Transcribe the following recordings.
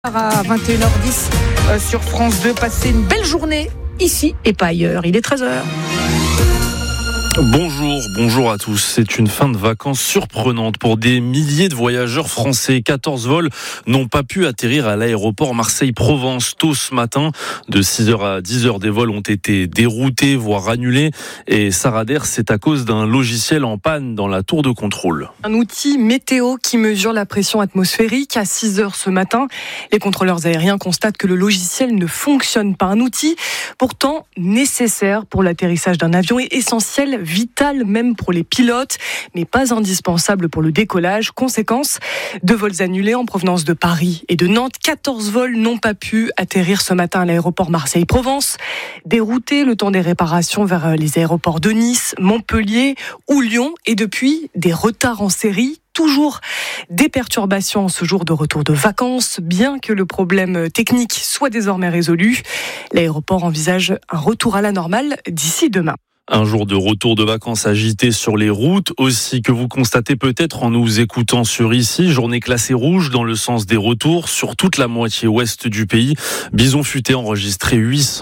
À 21h10 sur France 2, passez une belle journée ici et pas ailleurs. Il est 13h. Bonjour à tous. C'est une fin de vacances surprenante pour des milliers de voyageurs français. 14 vols n'ont pas pu atterrir à l'aéroport Marseille-Provence tôt ce matin. De 6h à 10h, des vols ont été déroutés, voire annulés. Et ça radère, c'est à cause d'un logiciel en panne dans la tour de contrôle. Un outil météo qui mesure la pression atmosphérique. À 6h ce matin, les contrôleurs aériens constatent que le logiciel ne fonctionne pas. Un outil pourtant nécessaire pour l'atterrissage d'un avion et essentiel, vital même pour les pilotes, mais pas indispensable pour le décollage. Conséquence, 2 vols annulés en provenance de Paris et de Nantes. 14 vols n'ont pas pu atterrir ce matin à l'aéroport Marseille-Provence. Déroutés le temps des réparations vers les aéroports de Nice, Montpellier ou Lyon. Et depuis, des retards en série. Toujours des perturbations en ce jour de retour de vacances, bien que le problème technique soit désormais résolu. L'aéroport envisage un retour à la normale d'ici demain. Un jour de retour de vacances agité sur les routes aussi, que vous constatez peut-être en nous écoutant sur ici. Journée classée rouge dans le sens des retours sur toute la moitié ouest du pays. Bison Futé enregistré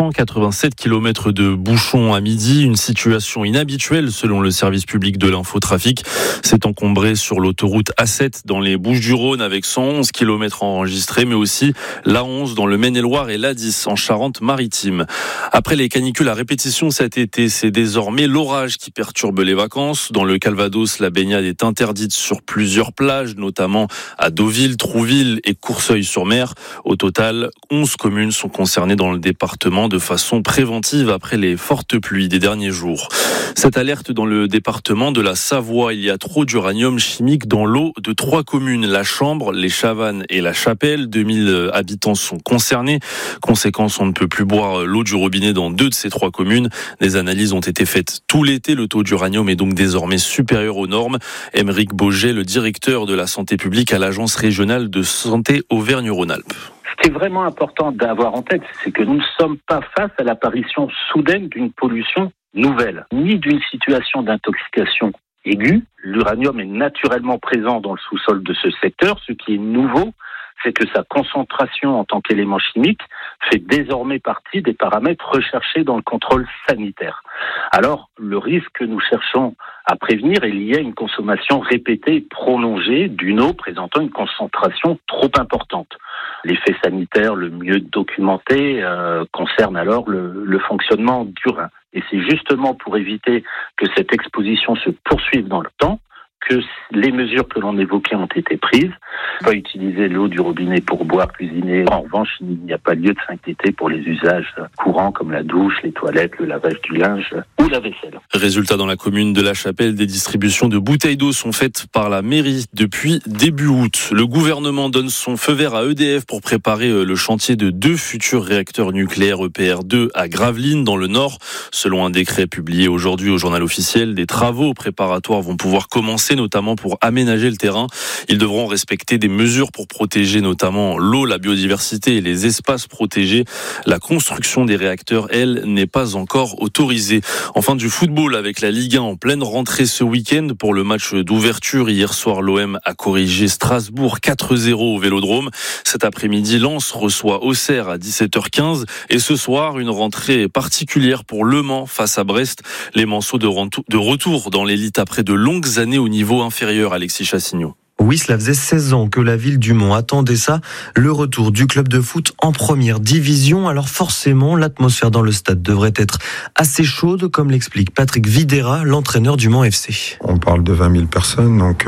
887 km de bouchons à midi. Une situation inhabituelle selon le service public de l'infotrafic. C'est encombré sur l'autoroute A7 dans les Bouches-du-Rhône avec 111 km enregistrés, mais aussi l'A11 dans le Maine-et-Loire et l'A10 en Charente-Maritime. Après les canicules à répétition cet été, c'est désormais l'orage qui perturbe les vacances. Dans le Calvados, la baignade est interdite sur plusieurs plages, notamment à Deauville, Trouville et Courceuil-sur-Mer. Au total, 11 communes sont concernées dans le département de façon préventive après les fortes pluies des derniers jours. Cette alerte dans le département de la Savoie, il y a trop d'uranium chimique dans l'eau de 3 communes, la Chambre, les Chavannes et la Chapelle. 2000 habitants sont concernés. Conséquence, on ne peut plus boire l'eau du robinet dans 2 de ces 3 communes. Des analyses ont été faites tout l'été. Le taux d'uranium est donc désormais supérieur aux normes. Aymeric Boget, le directeur de la santé publique à l'Agence régionale de santé Auvergne-Rhône-Alpes. Ce qui est vraiment important d'avoir en tête, c'est que nous ne sommes pas face à l'apparition soudaine d'une pollution nouvelle, ni d'une situation d'intoxication aiguë. L'uranium est naturellement présent dans le sous-sol de ce secteur. Ce qui est nouveau, c'est que sa concentration en tant qu'élément chimique fait désormais partie des paramètres recherchés dans le contrôle sanitaire. Alors, le risque que nous cherchons à prévenir est lié à une consommation répétée et prolongée d'une eau présentant une concentration trop importante. L'effet sanitaire le mieux documenté concerne alors le fonctionnement du rein. Et c'est justement pour éviter que cette exposition se poursuive dans le temps que les mesures que l'on évoquait ont été prises. Pas utiliser l'eau du robinet pour boire, cuisiner. En revanche, il n'y a pas lieu de s'inquiéter pour les usages courants comme la douche, les toilettes, le lavage du linge ou la vaisselle. Résultat, dans la commune de la Chapelle, des distributions de bouteilles d'eau sont faites par la mairie depuis début août. Le gouvernement donne son feu vert à EDF pour préparer le chantier de 2 futurs réacteurs nucléaires EPR2 à Gravelines dans le Nord. Selon un décret publié aujourd'hui au journal officiel, des travaux préparatoires vont pouvoir commencer, notamment pour aménager le terrain. Ils devront respecter des mesures pour protéger notamment l'eau, la biodiversité et les espaces protégés. La construction des réacteurs, elle, n'est pas encore autorisée. Enfin, du football avec la Ligue 1 en pleine rentrée ce week-end. Pour le match d'ouverture, hier soir, l'OM a corrigé Strasbourg 4-0 au Vélodrome. Cet après-midi, Lens reçoit Auxerre à 17h15. Et ce soir, une rentrée particulière pour Le Mans face à Brest. Les Manceaux de retour dans l'élite après de longues années au niveau inférieur, Alexis Chassignot. Oui, cela faisait 16 ans que la ville du Mans attendait ça, le retour du club de foot en première division. Alors forcément, l'atmosphère dans le stade devrait être assez chaude, comme l'explique Patrick Videra, l'entraîneur du Mans FC. On parle de 20 000 personnes, donc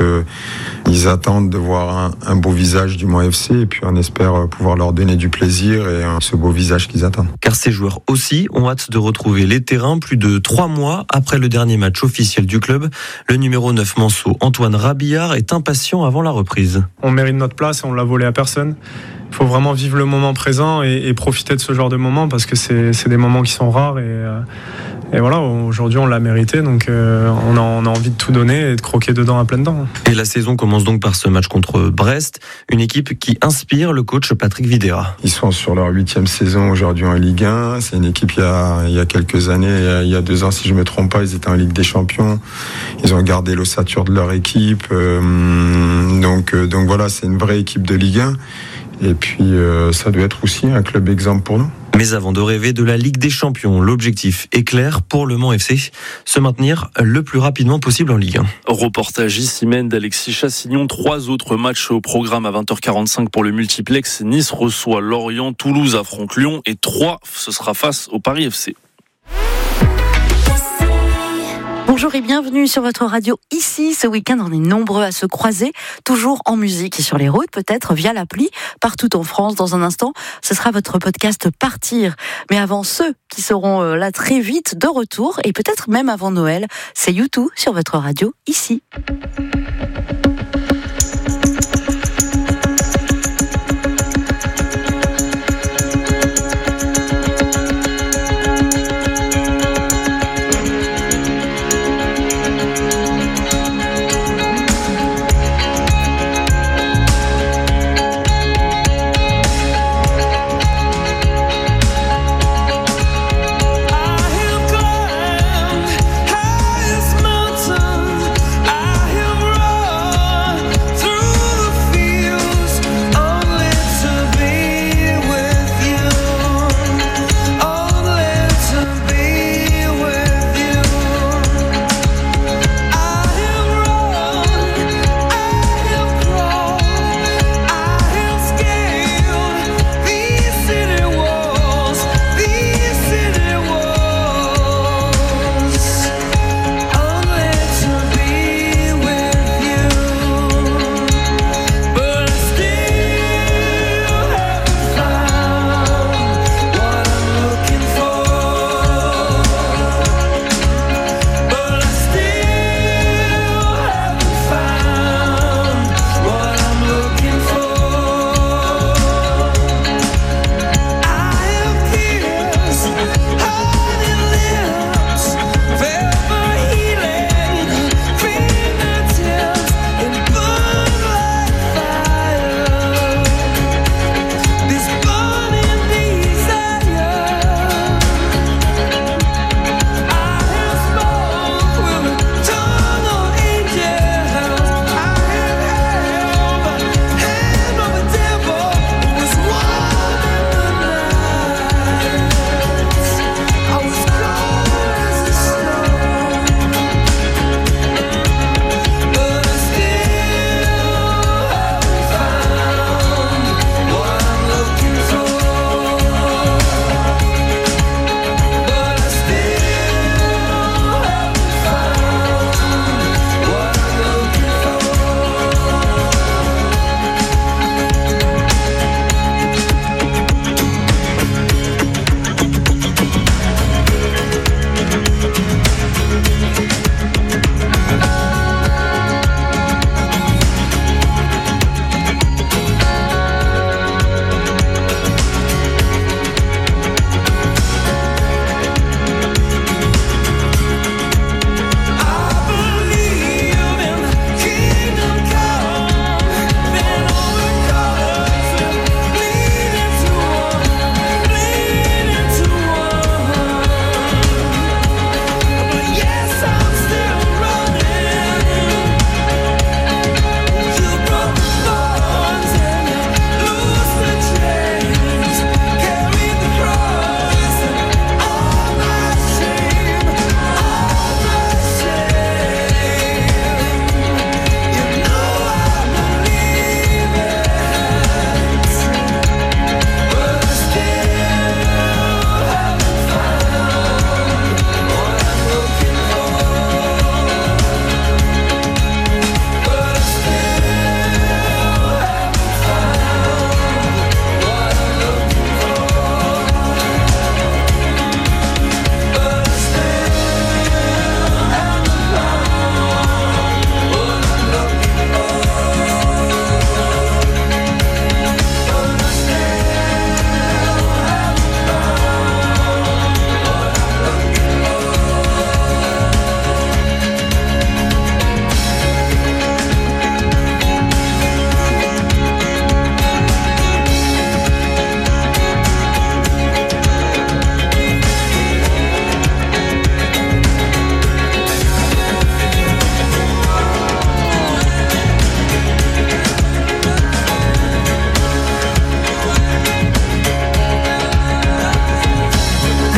ils attendent de voir un beau visage du Mans FC et puis on espère pouvoir leur donner du plaisir et ce beau visage qu'ils attendent. Car ces joueurs aussi ont hâte de retrouver les terrains plus de 3 mois après le dernier match officiel du club. Le numéro 9 Manceau, Antoine Rabillard, est impatient avant la reprise. On mérite notre place et on l'a volé à personne. Il faut vraiment vivre le moment présent et profiter de ce genre de moments parce que c'est des moments qui sont rares et voilà, aujourd'hui on l'a mérité, donc on a envie de tout donner et de croquer dedans à pleines dents. Et la saison commence donc par ce match contre Brest, une équipe qui inspire le coach Patrick Videra. Ils sont sur leur 8e saison aujourd'hui en Ligue 1, c'est une équipe il y a quelques années, il y a 2 ans si je ne me trompe pas, ils étaient en Ligue des Champions, ils ont gardé l'ossature de leur équipe, donc voilà, c'est une vraie équipe de Ligue 1. Et puis ça doit être aussi un club exemple pour nous. Mais avant de rêver de la Ligue des Champions, l'objectif est clair pour le Mans FC, se maintenir le plus rapidement possible en Ligue 1. Reportage ici même d'Alexis Chassignon. 3 autres matchs au programme à 20h45 pour le multiplex. Nice reçoit Lorient, Toulouse affronte Lyon et 3, ce sera face au Paris FC. Bonjour et bienvenue sur votre radio ici. Ce week-end, on est nombreux à se croiser, toujours en musique et sur les routes, peut-être via l'appli, partout en France. Dans un instant, ce sera votre podcast Partir. Mais avant ceux qui seront là très vite de retour, et peut-être même avant Noël, c'est U2 sur votre radio ici. I hear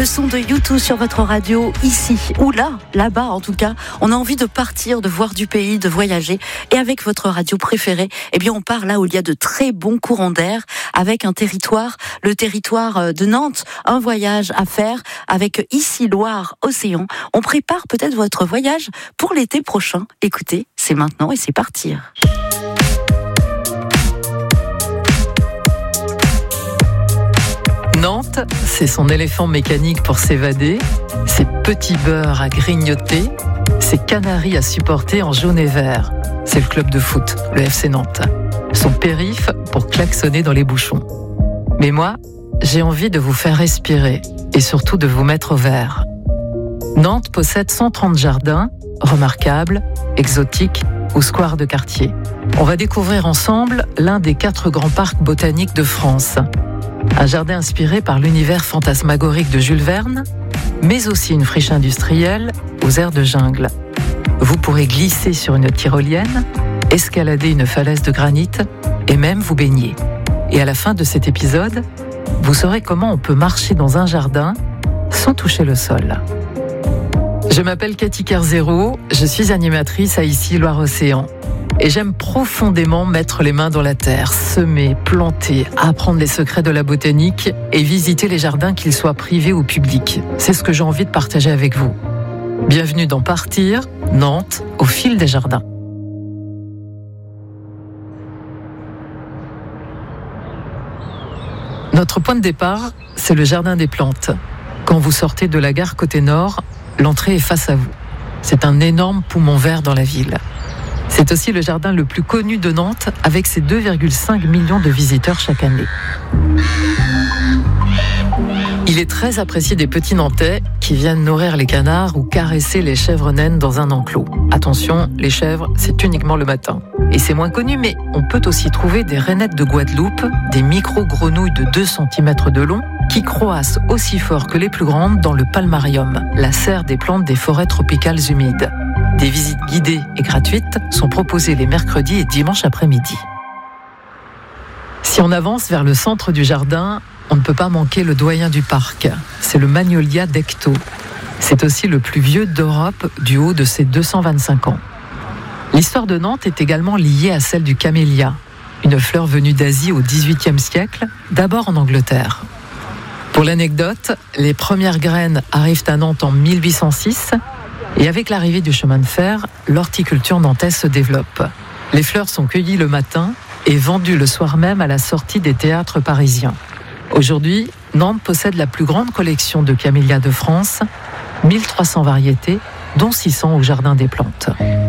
Le son de U2 sur votre radio, ici ou là-bas en tout cas. On a envie de partir, de voir du pays, de voyager. Et avec votre radio préférée, eh bien on part là où il y a de très bons courants d'air, avec un territoire, le territoire de Nantes. Un voyage à faire avec ici Loire-Océan. On prépare peut-être votre voyage pour l'été prochain. Écoutez, c'est maintenant et c'est partir. Nantes, c'est son éléphant mécanique pour s'évader, ses petits beurres à grignoter, ses canaris à supporter en jaune et vert. C'est le club de foot, le FC Nantes. Son périph' pour klaxonner dans les bouchons. Mais moi, j'ai envie de vous faire respirer et surtout de vous mettre au vert. Nantes possède 130 jardins, remarquables, exotiques ou squares de quartier. On va découvrir ensemble l'un des 4 grands parcs botaniques de France. Un jardin inspiré par l'univers fantasmagorique de Jules Verne, mais aussi une friche industrielle aux airs de jungle. Vous pourrez glisser sur une tyrolienne, escalader une falaise de granit et même vous baigner. Et à la fin de cet épisode, vous saurez comment on peut marcher dans un jardin sans toucher le sol. Je m'appelle Cathy Kerzero, je suis animatrice à Ici Loire-Océan. Et j'aime profondément mettre les mains dans la terre, semer, planter, apprendre les secrets de la botanique et visiter les jardins, qu'ils soient privés ou publics. C'est ce que j'ai envie de partager avec vous. Bienvenue dans Partir, Nantes, au fil des jardins. Notre point de départ, c'est le jardin des plantes. Quand vous sortez de la gare côté nord, l'entrée est face à vous. C'est un énorme poumon vert dans la ville. C'est aussi le jardin le plus connu de Nantes, avec ses 2,5 millions de visiteurs chaque année. Il est très apprécié des petits Nantais qui viennent nourrir les canards ou caresser les chèvres naines dans un enclos. Attention, les chèvres, c'est uniquement le matin. Et c'est moins connu, mais on peut aussi trouver des rainettes de Guadeloupe, des micro-grenouilles de 2 cm de long, qui croassent aussi fort que les plus grandes dans le palmarium, la serre des plantes des forêts tropicales humides. Des visites guidées et gratuites sont proposées les mercredis et dimanches après-midi. Si on avance vers le centre du jardin, on ne peut pas manquer le doyen du parc. C'est le Magnolia d'Ecto. C'est aussi le plus vieux d'Europe du haut de ses 225 ans. L'histoire de Nantes est également liée à celle du camélia, une fleur venue d'Asie au XVIIIe siècle, d'abord en Angleterre. Pour l'anecdote, les premières graines arrivent à Nantes en 1806 et avec l'arrivée du chemin de fer, l'horticulture nantaise se développe. Les fleurs sont cueillies le matin et vendues le soir même à la sortie des théâtres parisiens. Aujourd'hui, Nantes possède la plus grande collection de camélias de France, 1300 variétés, dont 600 au Jardin des Plantes.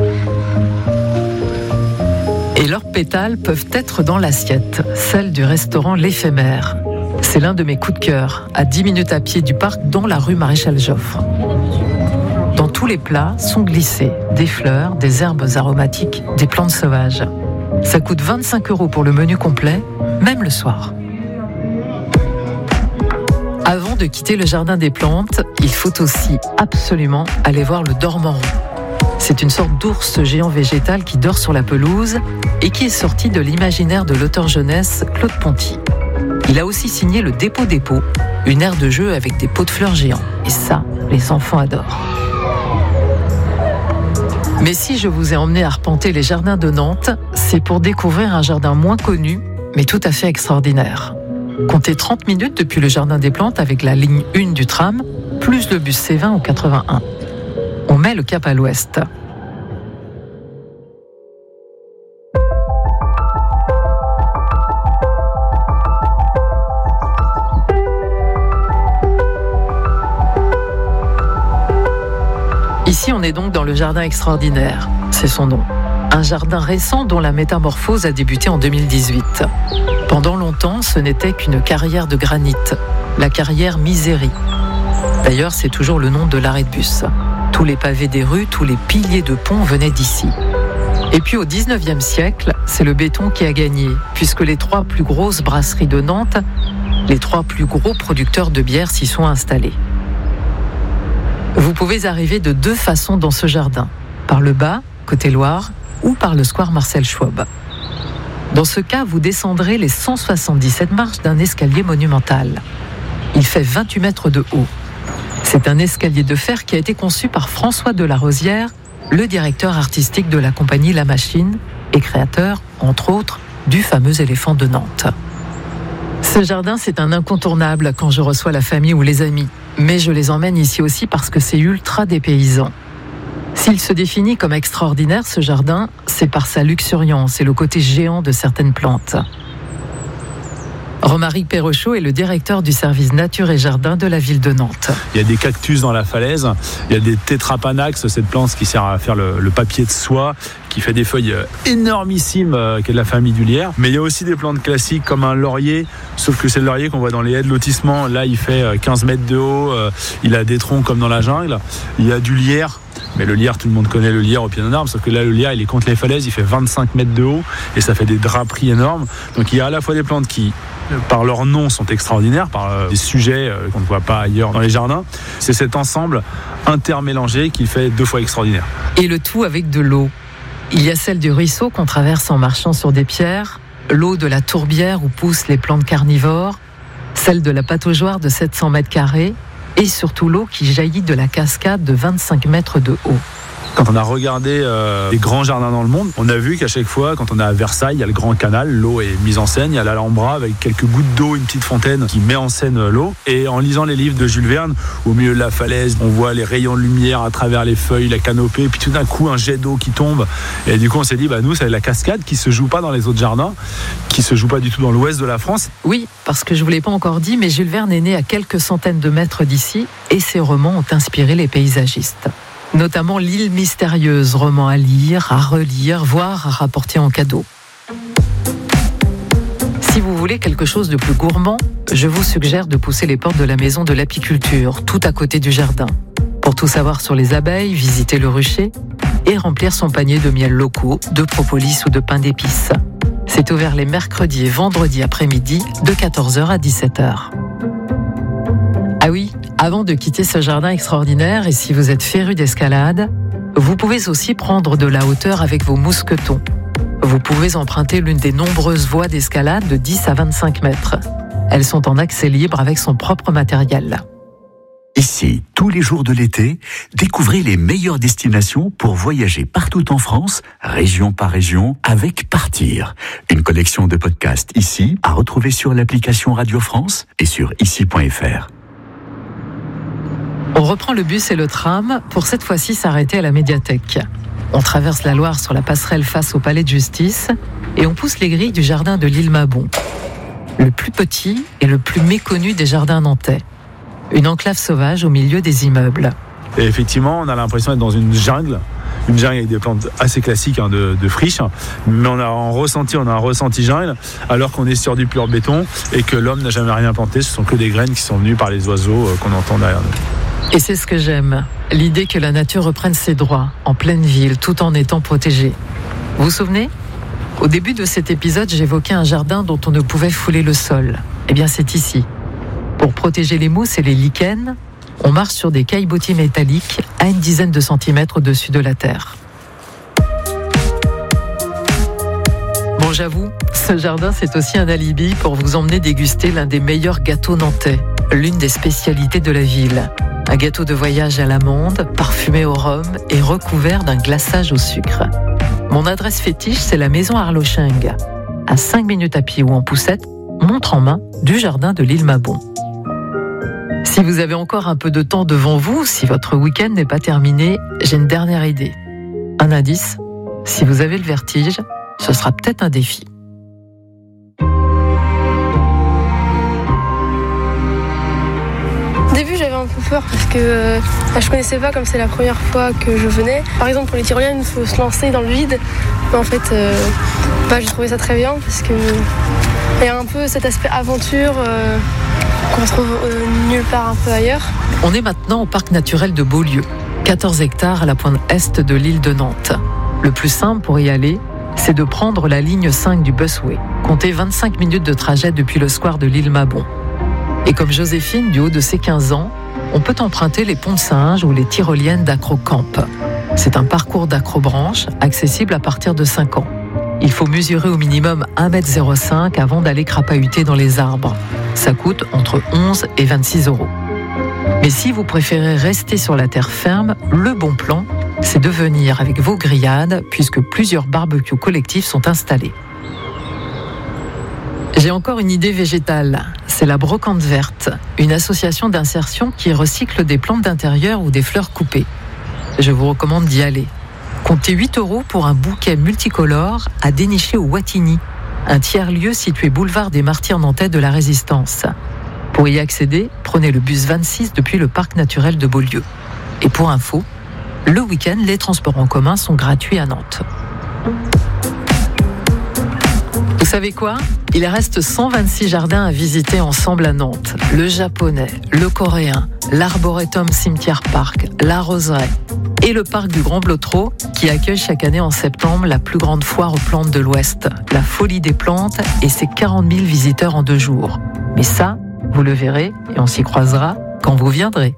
Et leurs pétales peuvent être dans l'assiette, celle du restaurant L'Éphémère. C'est l'un de mes coups de cœur, à 10 minutes à pied du parc, dans la rue Maréchal Joffre. Dans tous les plats sont glissés des fleurs, des herbes aromatiques, des plantes sauvages. Ça coûte 25 € pour le menu complet, même le soir. Avant de quitter le jardin des plantes, il faut aussi absolument aller voir le dormant roux. C'est une sorte d'ours géant végétal qui dort sur la pelouse et qui est sorti de l'imaginaire de l'auteur jeunesse Claude Ponty. Il a aussi signé le Dépôt, une aire de jeu avec des pots de fleurs géants. Et ça, les enfants adorent. Mais si je vous ai emmené arpenter les jardins de Nantes, c'est pour découvrir un jardin moins connu, mais tout à fait extraordinaire. Comptez 30 minutes depuis le jardin des plantes avec la ligne 1 du tram, plus le bus C20 au 81. On met le cap à l'ouest. Ici, on est donc dans le jardin extraordinaire, c'est son nom. Un jardin récent dont la métamorphose a débuté en 2018. Pendant longtemps, ce n'était qu'une carrière de granit, la carrière Misery. D'ailleurs, c'est toujours le nom de l'arrêt de bus. Tous les pavés des rues, tous les piliers de ponts venaient d'ici. Et puis au 19e siècle, c'est le béton qui a gagné, puisque les 3 plus grosses brasseries de Nantes, les 3 plus gros producteurs de bière s'y sont installés. Vous pouvez arriver de 2 façons dans ce jardin, par le bas, côté Loire, ou par le square Marcel Schwab. Dans ce cas, vous descendrez les 177 marches d'un escalier monumental. Il fait 28 mètres de haut. C'est un escalier de fer qui a été conçu par François Delarosière, le directeur artistique de la compagnie La Machine et créateur, entre autres, du fameux éléphant de Nantes. Ce jardin, c'est un incontournable quand je reçois la famille ou les amis. Mais je les emmène ici aussi parce que c'est ultra dépaysant. S'il se définit comme extraordinaire, ce jardin, c'est par sa luxuriance et le côté géant de certaines plantes. Romaric Perrochot est le directeur du service nature et jardin de la ville de Nantes. Il y a des cactus dans la falaise, il y a des tétrapanax, cette plante qui sert à faire le papier de soie, qui fait des feuilles énormissimes, qui est de la famille du lierre. Mais il y a aussi des plantes classiques comme un laurier, sauf que c'est le laurier qu'on voit dans les haies de lotissement. Là, il fait 15 mètres de haut, il a des troncs comme dans la jungle. Il y a du lierre. Mais le lierre, tout le monde connaît le lierre au pied d'un arbre, sauf que là, le lierre, il est contre les falaises, il fait 25 mètres de haut et ça fait des draperies énormes. Donc il y a à la fois des plantes qui, par leur nom, sont extraordinaires, par des sujets qu'on ne voit pas ailleurs dans les jardins. C'est cet ensemble intermélangé qui fait 2 fois extraordinaire. Et le tout avec de l'eau. Il y a celle du ruisseau qu'on traverse en marchant sur des pierres, l'eau de la tourbière où poussent les plantes carnivores, celle de la pataugeoire de 700 mètres carrés, et surtout l'eau qui jaillit de la cascade de 25 mètres de haut. Quand on a regardé les grands jardins dans le monde, on a vu qu'à chaque fois, quand on est à Versailles, il y a le grand canal, l'eau est mise en scène, il y a l'Alhambra avec quelques gouttes d'eau, une petite fontaine qui met en scène l'eau. Et en lisant les livres de Jules Verne, au milieu de la falaise, on voit les rayons de lumière à travers les feuilles, la canopée, puis tout d'un coup un jet d'eau qui tombe. Et du coup on s'est dit, nous c'est la cascade qui se joue pas dans les autres jardins, qui se joue pas du tout dans l'ouest de la France. Oui, parce que je vous l'ai pas encore dit, mais Jules Verne est né à quelques centaines de mètres d'ici et ses romans ont inspiré les paysagistes. Notamment L'île mystérieuse, roman à lire, à relire, voire à rapporter en cadeau. Si vous voulez quelque chose de plus gourmand, je vous suggère de pousser les portes de la maison de l'apiculture, tout à côté du jardin. Pour tout savoir sur les abeilles, visiter le rucher et remplir son panier de miel locaux, de propolis ou de pain d'épices. C'est ouvert les mercredis et vendredis après-midi de 14h à 17h. Ah oui, avant de quitter ce jardin extraordinaire, et si vous êtes féru d'escalade, vous pouvez aussi prendre de la hauteur avec vos mousquetons. Vous pouvez emprunter l'une des nombreuses voies d'escalade de 10 à 25 mètres. Elles sont en accès libre avec son propre matériel. Ici, tous les jours de l'été, découvrez les meilleures destinations pour voyager partout en France, région par région, avec Partir. Une collection de podcasts ici, à retrouver sur l'application Radio France et sur ici.fr. On reprend le bus et le tram pour cette fois-ci s'arrêter à la médiathèque. On traverse la Loire sur la passerelle face au palais de justice et on pousse les grilles du jardin de l'île Mabon. Le plus petit et le plus méconnu des jardins nantais. Une enclave sauvage au milieu des immeubles. Et effectivement, on a l'impression d'être dans une jungle avec des plantes assez classiques de friche, mais on a un ressenti jungle, alors qu'on est sur du pur béton et que l'homme n'a jamais rien planté, ce sont que des graines qui sont venues par les oiseaux qu'on entend derrière nous. Et c'est ce que j'aime, l'idée que la nature reprenne ses droits en pleine ville, tout en étant protégée. Vous vous souvenez ? Au début de cet épisode, j'évoquais un jardin dont on ne pouvait fouler le sol. Eh bien, c'est ici. Pour protéger les mousses et les lichens, on marche sur des caillebotis métalliques à une dizaine de centimètres au-dessus de la terre. Bon, j'avoue, ce jardin, c'est aussi un alibi pour vous emmener déguster l'un des meilleurs gâteaux nantais, l'une des spécialités de la ville. Un gâteau de voyage à l'amande, parfumé au rhum et recouvert d'un glaçage au sucre. Mon adresse fétiche, c'est la maison Arlocheng, à 5 minutes à pied ou en poussette, montre en main du jardin de l'île Mabon. Si vous avez encore un peu de temps devant vous, si votre week-end n'est pas terminé, j'ai une dernière idée. Un indice, si vous avez le vertige, ce sera peut-être un défi. Au début, j'avais un peu peur parce que je connaissais pas, comme c'est la première fois que je venais. Par exemple, pour les tyroliennes, il faut se lancer dans le vide. Mais en fait, j'ai trouvé ça très bien parce que il y a un peu cet aspect aventure qu'on retrouve nulle part un peu ailleurs. On est maintenant au parc naturel de Beaulieu, 14 hectares à la pointe est de l'île de Nantes. Le plus simple pour y aller, c'est de prendre la ligne 5 du busway. Comptez 25 minutes de trajet depuis le square de l'île Mabon. Et comme Joséphine, du haut de ses 15 ans, on peut emprunter les ponts de singes ou les tyroliennes d'Acrocamp. C'est un parcours d'acrobranche accessible à partir de 5 ans. Il faut mesurer au minimum 1,05 m avant d'aller crapahuter dans les arbres. Ça coûte entre 11 et 26 €. Mais si vous préférez rester sur la terre ferme, le bon plan, c'est de venir avec vos grillades, puisque plusieurs barbecues collectifs sont installés. J'ai encore une idée végétale, c'est la Brocante Verte, une association d'insertion qui recycle des plantes d'intérieur ou des fleurs coupées. Je vous recommande d'y aller. Comptez 8 € pour un bouquet multicolore à dénicher au Wattignies, un tiers-lieu situé boulevard des Martyrs nantais de la Résistance. Pour y accéder, prenez le bus 26 depuis le parc naturel de Beaulieu. Et pour info, le week-end, les transports en commun sont gratuits à Nantes. Vous savez quoi ? Il reste 126 jardins à visiter ensemble à Nantes. Le japonais, le coréen, l'arboretum cimetière parc, la roseraie et le parc du Grand Blotreau qui accueille chaque année en septembre la plus grande foire aux plantes de l'Ouest, la Folie des plantes et ses 40 000 visiteurs en 2 jours. Mais ça, vous le verrez et on s'y croisera quand vous viendrez.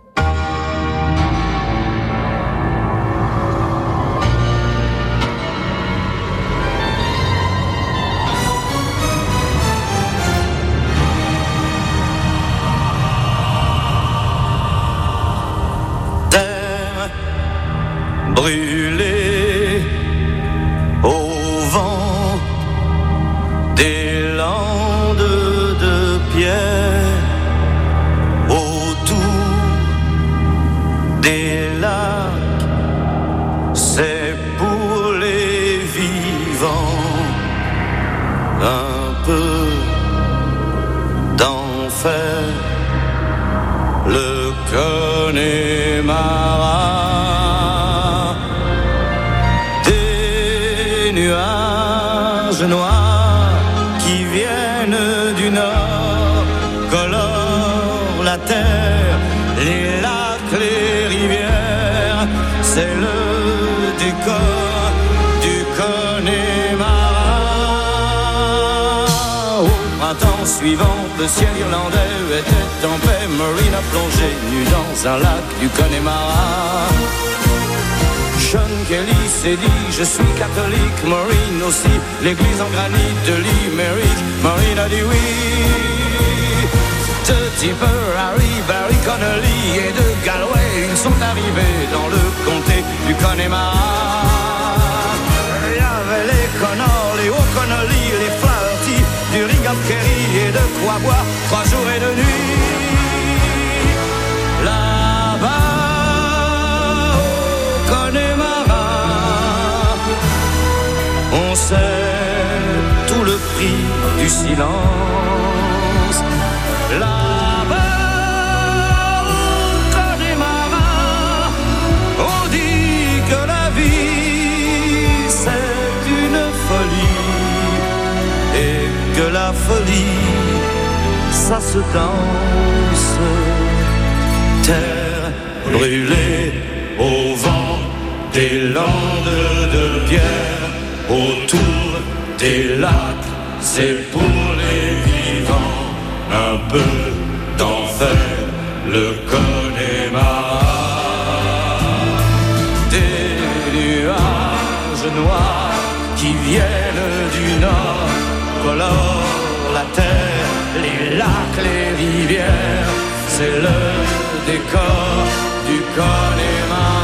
Brûlé au vent des landes de pierre, autour des lacs, c'est pour les vivants un peu d'enfer, le Connemara. Nuages noirs qui viennent du nord colorent la terre, les lacs, les rivières, c'est le décor du Connemara. Au printemps suivant, le ciel irlandais était en paix, Maureen a plongé nue dans un lac du Connemara. Sean Kelly s'est dit, je suis catholique, Maureen aussi, l'église en granit de Limerick, Maureen a dit oui. De Tipper, Harry, Barry Connolly et de Galway, ils sont arrivés dans le comté du Connemara. Il y avait les Connor, les O'Connolly, les Flaherty, du Ring of Kerry et de quoi boire 3 jours et 2 nuits. Là-bas, on sait tout le prix du silence. Là-bas, au Connemara, on dit que la vie c'est une folie et que la folie ça se danse. Terre brûlée au vent des landes de pierre, autour des lacs, c'est pour les vivants un peu d'enfer, le Connemara. Des nuages noirs qui viennent du nord colorent la terre, les lacs, les rivières, c'est le décor du Connemara.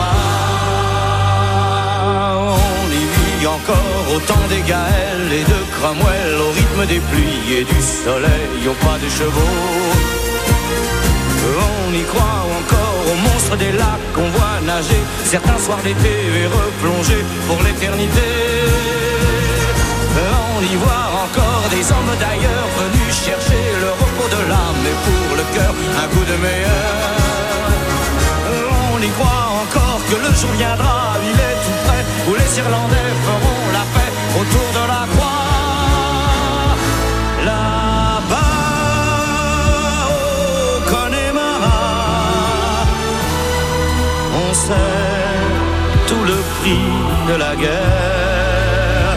Encore au temps des Gaëls et de Cromwell, au rythme des pluies et du soleil, au pas des chevaux. On y croit encore aux monstres des lacs qu'on voit nager certains soirs d'été et replonger pour l'éternité. On y voit encore des hommes d'ailleurs venus chercher le repos de l'âme et pour le cœur un coup de meilleur. On y croit encore que le jour viendra, il est tout près, où les Irlandais feront la paix autour de la croix. Là-bas, au Connemara, on sait tout le prix de la guerre.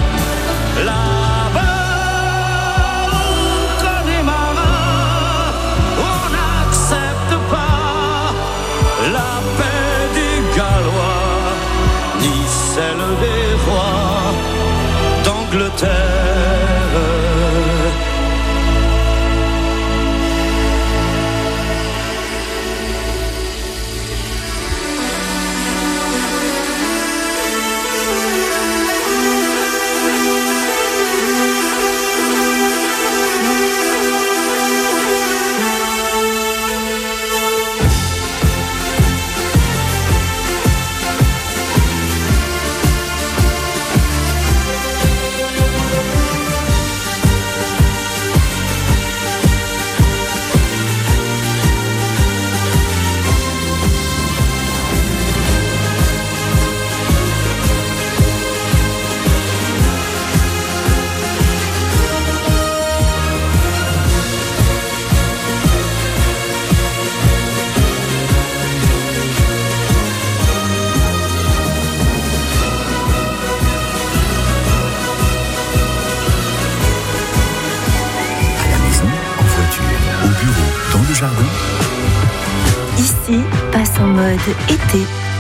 Là-bas, au Connemara, on n'accepte pas la paix des Gallois, ni celle des rois d'Angleterre. jardin. Ici passe en mode été.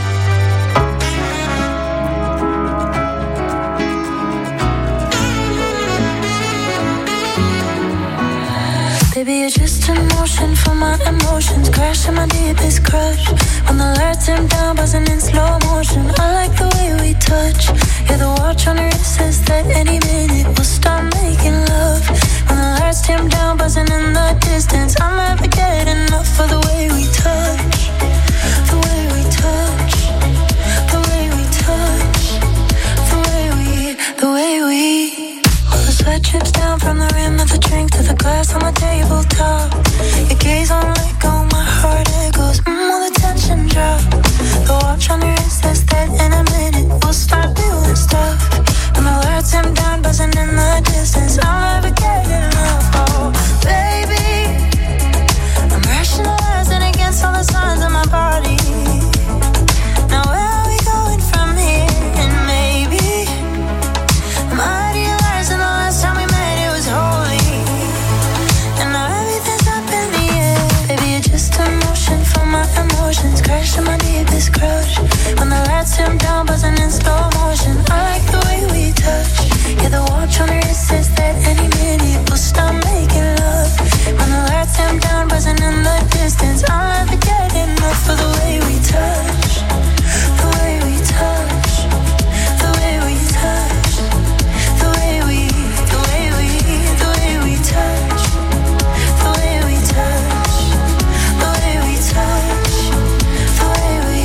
Baby, you're just in motion for my emotions, crashing my deepest crush. When the lights dim down, buzzing in slow motion. I like the way we touch. Yeah, the watch on your wrist says that any minute we'll start making love. When the lights dim down, buzzing in the distance, I'll never get enough of the way we touch. The way we touch. The way we touch. The way we. The sweat drips down from the rim of the drink to the glass on the tabletop. Your gaze on let go, my heart echoes. Will the tension drop? The watch on your wrist says that in a minute we'll start doing stuff. And the lights dim down, buzzing in the distance. I'll never get enough. Oh, baby, I'm rationalizing against all the signs of my body. Now where are we going from here? And maybe I'm idealizing the last time we met, it was holy. And now everything's up in the air. Baby, you're just emotion for my emotions, crashing my deepest crush. When the lights dim down, buzzing in slow motion. I like the way we touch. Yeah, the watch on your wrist says that any minute we'll start making love. When the lights dim down, buzzing in the distance, I'll never get enough of the way we touch. The way we touch. The way we touch. The way we touch. The way we touch. The way we touch. The way we.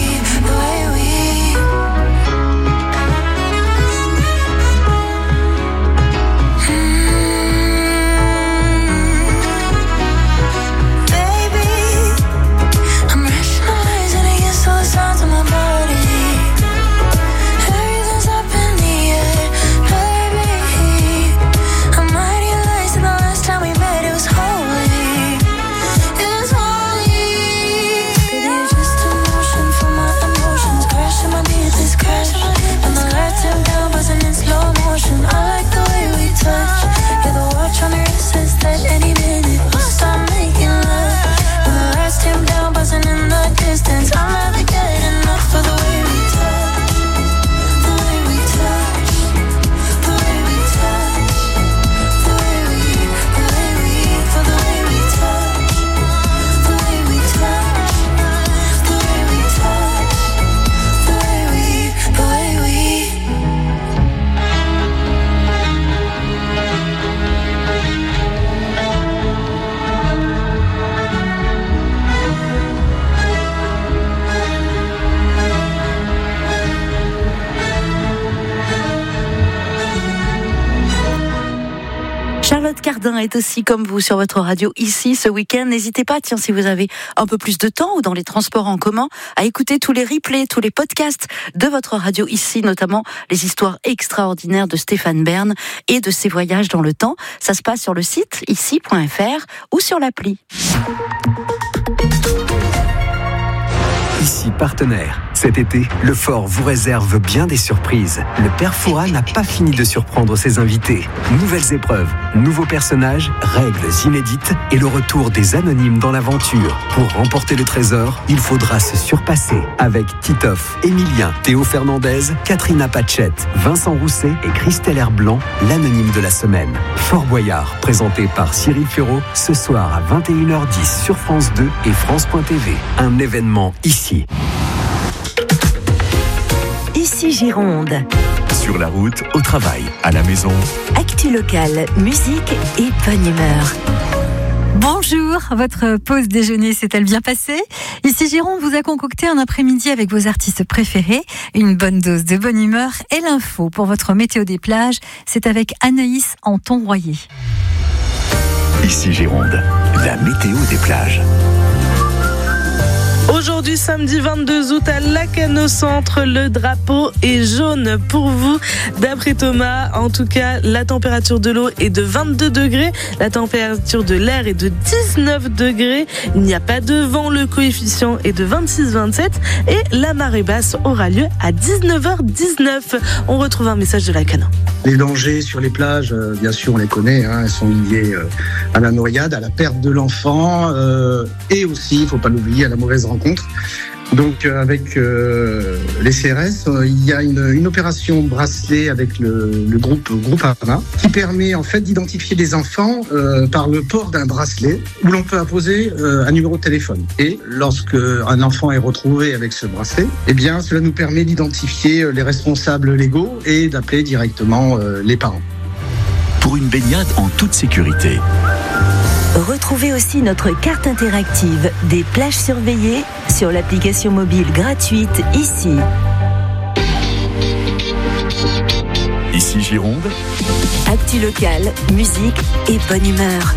Baby, I'm rationalizing against all the signs of my body. Everything's up in the air. Baby, I'm idealizing the last time we met, it was holy. It was holy. Baby, you're just emotion for my emotions, crashing my deepest crash. When the lights dim down, buzzing in slow motion. I like the way we touch. Yeah, the watch on your wrist says that any minute we'll start making love. When the lights dim down, buzzing in the distance, I'll never get enough of the way we touch. The way we touch. The way we touch. The way we for the way we touch. The way we touch. The way we touch. The way we. Charlotte Cardin est aussi comme vous sur votre radio ici ce week-end. N'hésitez pas, tiens, si vous avez un peu plus de temps ou dans les transports en commun, à écouter tous les replays, tous les podcasts de votre radio ici, notamment les histoires extraordinaires de Stéphane Bern et de ses voyages dans le temps. Ça se passe sur le site ici.fr ou sur l'appli. Ici partenaire. Cet été, le Fort vous réserve bien des surprises. Le Père Fouras n'a pas fini de surprendre ses invités. Nouvelles épreuves, nouveaux personnages, règles inédites et le retour des anonymes dans l'aventure. Pour remporter le trésor, il faudra se surpasser avec Titoff, Emilien, Théo Fernandez, Catherine Pachette, Vincent Rousset et Christelle Herblanc, l'anonyme de la semaine. Fort Boyard, présenté par Cyril Ferraud, ce soir à 21h10 sur France 2 et France.tv. Un événement ici. Ici Gironde. Sur la route, au travail, à la maison. Actu locale, musique et bonne humeur. Bonjour, votre pause déjeuner s'est-elle bien passée ? Ici Gironde vous a concocté un après-midi avec vos artistes préférés, une bonne dose de bonne humeur et l'info pour votre météo des plages, c'est avec Anaïs en Thon-Royer. Ici Gironde, la météo des plages. Aujourd'hui, samedi 22 août, à Lacanau Centre, le drapeau est jaune pour vous. D'après Thomas, en tout cas, la température de l'eau est de 22 degrés, la température de l'air est de 19 degrés, il n'y a pas de vent, le coefficient est de 26-27 et la marée basse aura lieu à 19h19. On retrouve un message de Lacanau. Les dangers sur les plages, bien sûr, on les connaît, elles sont liées à la noyade, à la perte de l'enfant et aussi, il ne faut pas l'oublier, à la mauvaise rencontre. Donc avec les CRS, il y a une opération bracelet avec le groupe AMA qui permet en fait d'identifier des enfants par le port d'un bracelet où l'on peut apposer un numéro de téléphone. Et lorsque un enfant est retrouvé avec ce bracelet, eh bien cela nous permet d'identifier les responsables légaux et d'appeler directement les parents. Pour une baignade en toute sécurité. Retrouvez aussi notre carte interactive des plages surveillées sur l'application mobile gratuite Ici. Ici Gironde. Actu locale, musique et bonne humeur.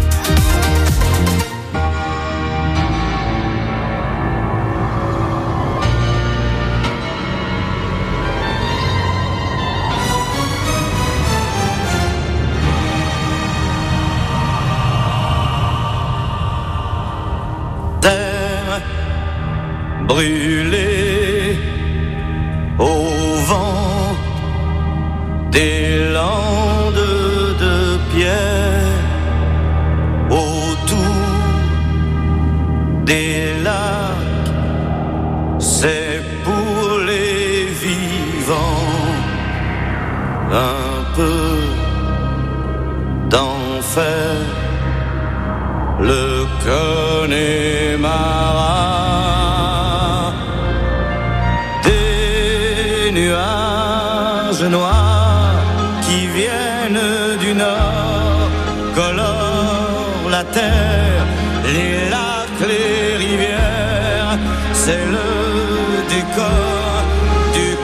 Brûlé au vent des landes de pierre, autour des lacs, c'est pour les vivants un peu d'enfer, le Connemara. Noirs qui viennent du nord colorent la terre, les lacs, les rivières, c'est le décor du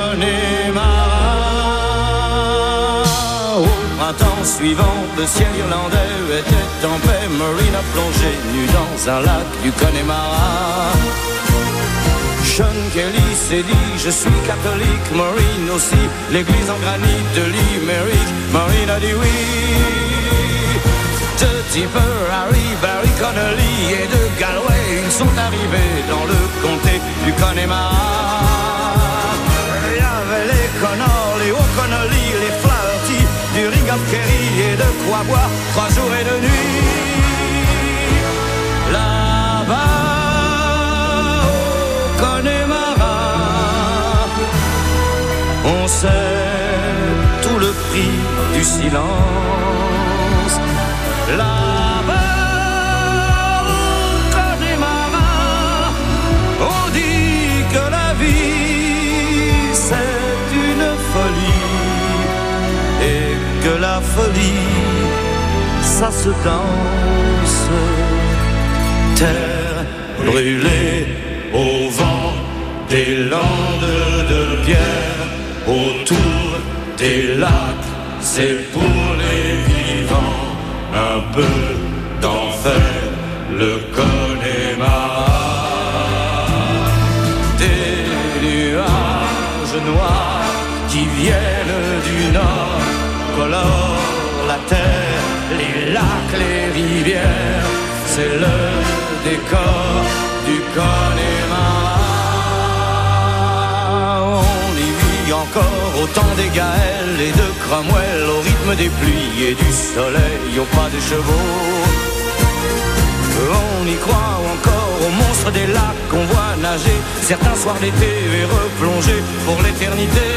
Connemara. Au printemps suivant, le ciel irlandais était en paix, Maureen a plongé nue dans un lac du Connemara. Sean Kelly s'est dit, je suis catholique, Maureen aussi, l'église en granit de Limerick, Maureen a dit oui. De Tipper, Harry, Barry Connolly et de Galway, ils sont arrivés dans le comté du Connemara. Il y avait les Connors, les O'Connolly, les Flaherty, du Ring of Kerry et de quoi boire 3 jours et 2 nuits. Là-bas, Connemara, on sait tout le prix du silence. Là-bas, au Connemara, on dit que la vie c'est une folie et que la folie ça se danse. Terre brûlée au vent des landes de pierre, autour des lacs, c'est pour les vivants, un peu d'enfer, le Connemara. Des nuages noirs qui viennent du nord colorent la terre, les lacs, les rivières, c'est le décor du Connemara. On y vit encore au temps des Gaëls et de Cromwell, au rythme des pluies et du soleil, au pas des chevaux. On y croit encore aux monstres des lacs qu'on voit nager certains soirs d'été et replonger pour l'éternité.